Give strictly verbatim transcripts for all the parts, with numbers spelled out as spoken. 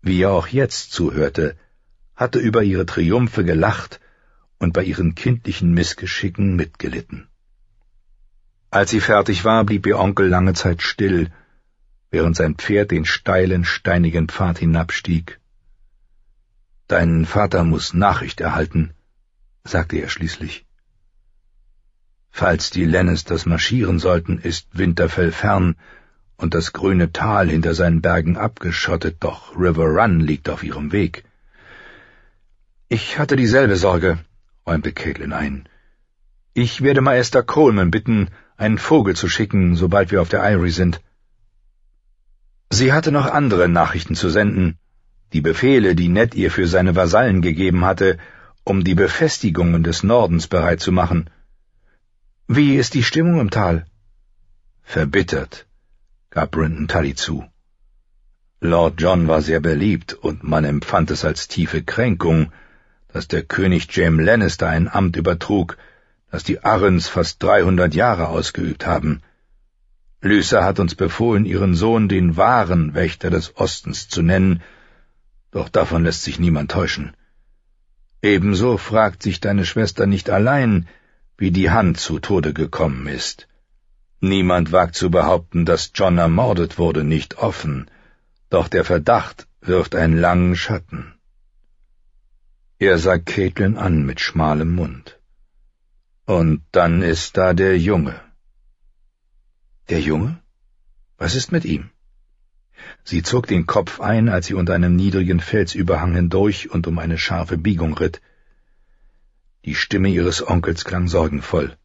Wie er auch jetzt zuhörte, hatte über ihre Triumphe gelacht und bei ihren kindlichen Missgeschicken mitgelitten. Als sie fertig war, blieb ihr Onkel lange Zeit still, während sein Pferd den steilen, steinigen Pfad hinabstieg. »Dein Vater muss Nachricht erhalten«, sagte er schließlich. »Falls die Lannisters marschieren sollten, ist Winterfell fern und das grüne Tal hinter seinen Bergen abgeschottet, doch River Run liegt auf ihrem Weg.« »Ich hatte dieselbe Sorge«, räumte Catelyn ein. »Ich werde Meister Coleman bitten, einen Vogel zu schicken, sobald wir auf der Eyrie sind.« Sie hatte noch andere Nachrichten zu senden, die Befehle, die Ned ihr für seine Vasallen gegeben hatte, um die Befestigungen des Nordens bereit zu machen. »Wie ist die Stimmung im Tal?« »Verbittert«, gab Brynden Tully zu. Lord John war sehr beliebt, und man empfand es als tiefe Kränkung, dass der König Jaime Lannister ein Amt übertrug, das die Arryns fast dreihundert Jahre ausgeübt haben. Lysa hat uns befohlen, ihren Sohn den wahren Wächter des Ostens zu nennen, doch davon lässt sich niemand täuschen. Ebenso fragt sich deine Schwester nicht allein, wie die Hand zu Tode gekommen ist. Niemand wagt zu behaupten, dass Jon ermordet wurde, nicht offen, doch der Verdacht wirft einen langen Schatten. Er sah Catelyn an mit schmalem Mund. Und dann ist da der Junge. Der Junge? Was ist mit ihm? Sie zog den Kopf ein, als sie unter einem niedrigen Felsüberhang hindurch und um eine scharfe Biegung ritt. Die Stimme ihres Onkels klang sorgenvoll.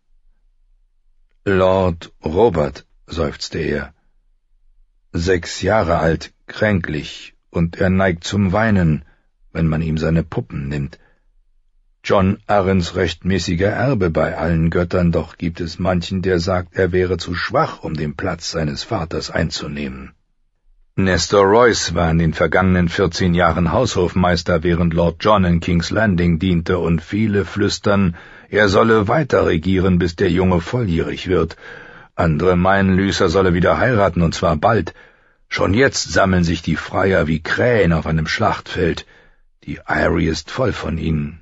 »Lord Robert«, seufzte er. »Sechs Jahre alt, kränklich, und er neigt zum Weinen, wenn man ihm seine Puppen nimmt. Jon Arryns rechtmäßiger Erbe bei allen Göttern, doch gibt es manchen, der sagt, er wäre zu schwach, um den Platz seines Vaters einzunehmen. Nestor Royce war in den vergangenen vierzehn Jahren Haushofmeister, während Lord John in King's Landing diente, und viele flüstern, er solle weiter regieren, bis der Junge volljährig wird. Andere meinen, Lysa solle wieder heiraten, und zwar bald. Schon jetzt sammeln sich die Freier wie Krähen auf einem Schlachtfeld. Die Eyrie ist voll von ihnen.«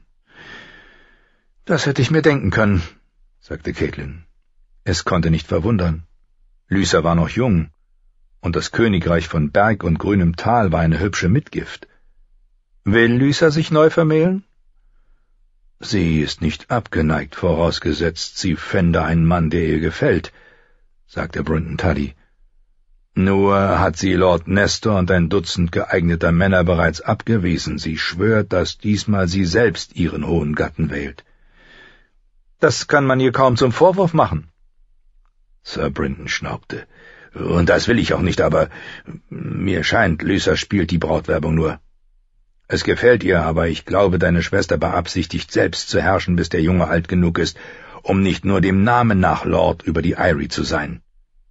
»Das hätte ich mir denken können«, sagte Catelyn. Es konnte nicht verwundern. Lysa war noch jung, und das Königreich von Berg und grünem Tal war eine hübsche Mitgift. »Will Lysa sich neu vermählen?« »Sie ist nicht abgeneigt, vorausgesetzt, sie fände einen Mann, der ihr gefällt«, sagte Brynden Tully. »Nur hat sie Lord Nestor und ein Dutzend geeigneter Männer bereits abgewiesen. Sie schwört, dass diesmal sie selbst ihren hohen Gatten wählt.« »Das kann man ihr kaum zum Vorwurf machen.« Sir Brynden schnaubte. »Und das will ich auch nicht, aber mir scheint, Lysa spielt die Brautwerbung nur. Es gefällt ihr, aber ich glaube, deine Schwester beabsichtigt, selbst zu herrschen, bis der Junge alt genug ist, um nicht nur dem Namen nach Lord über die Eyrie zu sein.«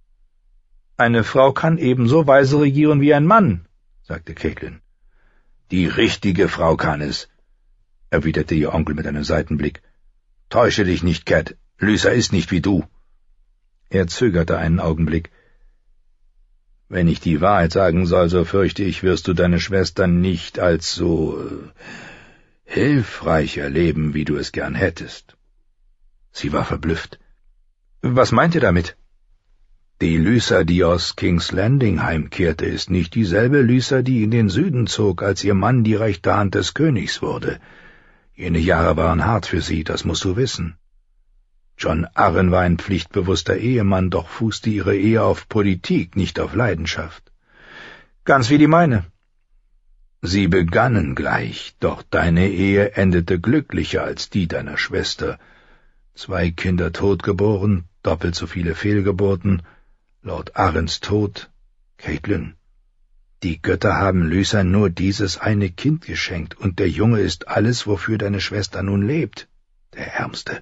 »Eine Frau kann ebenso weise regieren wie ein Mann«, sagte Catelyn. »Die richtige Frau kann es«, erwiderte ihr Onkel mit einem Seitenblick. »Täusche dich nicht, Cat. Lysa ist nicht wie du.« Er zögerte einen Augenblick. »Wenn ich die Wahrheit sagen soll, so fürchte ich, wirst du deine Schwester nicht als so äh, hilfreich erleben, wie du es gern hättest.« Sie war verblüfft. »Was meint ihr damit?« »Die Lysa, die aus King's Landing heimkehrte, ist nicht dieselbe Lysa, die in den Süden zog, als ihr Mann die rechte Hand des Königs wurde. Jene Jahre waren hart für sie, das musst du wissen. Jon Arryn war ein pflichtbewusster Ehemann, doch fußte ihre Ehe auf Politik, nicht auf Leidenschaft. Ganz wie die meine. Sie begannen gleich, doch deine Ehe endete glücklicher als die deiner Schwester. Zwei Kinder totgeboren, doppelt so viele Fehlgeburten, Lord Arryns Tod. Catelyn, die Götter haben Lysa nur dieses eine Kind geschenkt, und der Junge ist alles, wofür deine Schwester nun lebt, der Ärmste.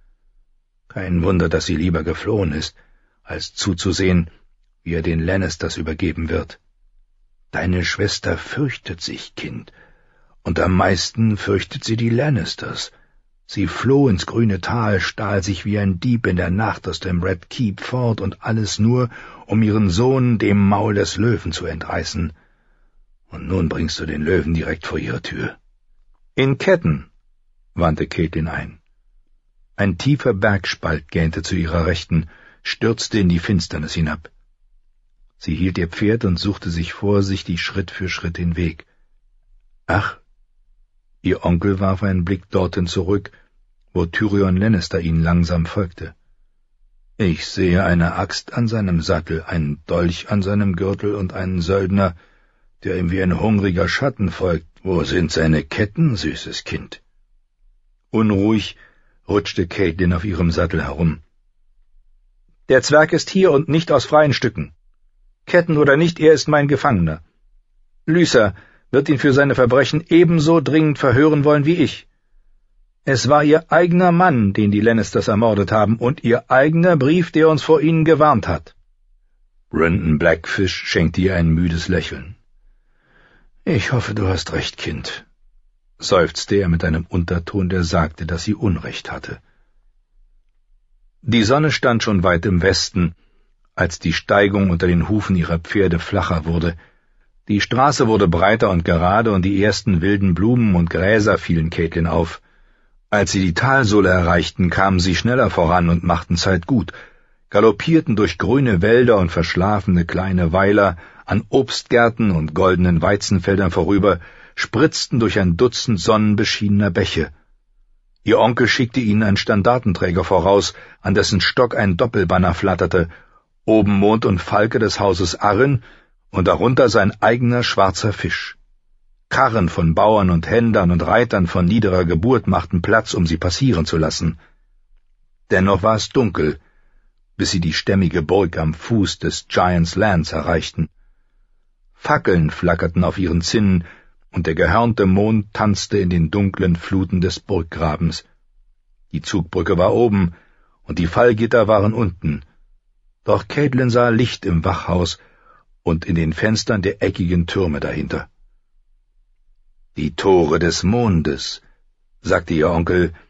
Kein Wunder, dass sie lieber geflohen ist, als zuzusehen, wie er den Lannisters übergeben wird. Deine Schwester fürchtet sich, Kind, und am meisten fürchtet sie die Lannisters. Sie floh ins grüne Tal, stahl sich wie ein Dieb in der Nacht aus dem Red Keep fort, und alles nur, um ihren Sohn dem Maul des Löwen zu entreißen. Und nun bringst du den Löwen direkt vor ihre Tür. In Ketten, wandte Caitlin ein. Ein tiefer Bergspalt gähnte zu ihrer Rechten, stürzte in die Finsternis hinab. Sie hielt ihr Pferd und suchte sich vorsichtig Schritt für Schritt den Weg. Ach, ihr Onkel warf einen Blick dorthin zurück, wo Tyrion Lannister ihnen langsam folgte. Ich sehe eine Axt an seinem Sattel, einen Dolch an seinem Gürtel und einen Söldner, der ihm wie ein hungriger Schatten folgt. Wo sind seine Ketten, süßes Kind? Unruhig rutschte Caitlin auf ihrem Sattel herum. Der Zwerg ist hier und nicht aus freien Stücken. Ketten oder nicht, er ist mein Gefangener. Lysa wird ihn für seine Verbrechen ebenso dringend verhören wollen wie ich. Es war ihr eigener Mann, den die Lannisters ermordet haben, und ihr eigener Brief, der uns vor ihnen gewarnt hat. Brandon Blackfish schenkte ihr ein müdes Lächeln. »Ich hoffe, du hast recht, Kind«, seufzte er mit einem Unterton, der sagte, dass sie Unrecht hatte. Die Sonne stand schon weit im Westen, als die Steigung unter den Hufen ihrer Pferde flacher wurde. Die Straße wurde breiter und gerade, und die ersten wilden Blumen und Gräser fielen Caitlin auf. Als sie die Talsohle erreichten, kamen sie schneller voran und machten Zeit gut, galoppierten durch grüne Wälder und verschlafene kleine Weiler, an Obstgärten und goldenen Weizenfeldern vorüber, spritzten durch ein Dutzend sonnenbeschienener Bäche. Ihr Onkel schickte ihnen einen Standartenträger voraus, an dessen Stock ein Doppelbanner flatterte, oben Mond und Falke des Hauses Arryn und darunter sein eigener schwarzer Fisch. Karren von Bauern und Händlern und Reitern von niederer Geburt machten Platz, um sie passieren zu lassen. Dennoch war es dunkel, bis sie die stämmige Burg am Fuß des Giants Lands erreichten. Fackeln flackerten auf ihren Zinnen, und der gehörnte Mond tanzte in den dunklen Fluten des Burggrabens. Die Zugbrücke war oben, und die Fallgitter waren unten. Doch Caitlin sah Licht im Wachhaus und in den Fenstern der eckigen Türme dahinter. »Die Tore des Mondes«, sagte ihr Onkel,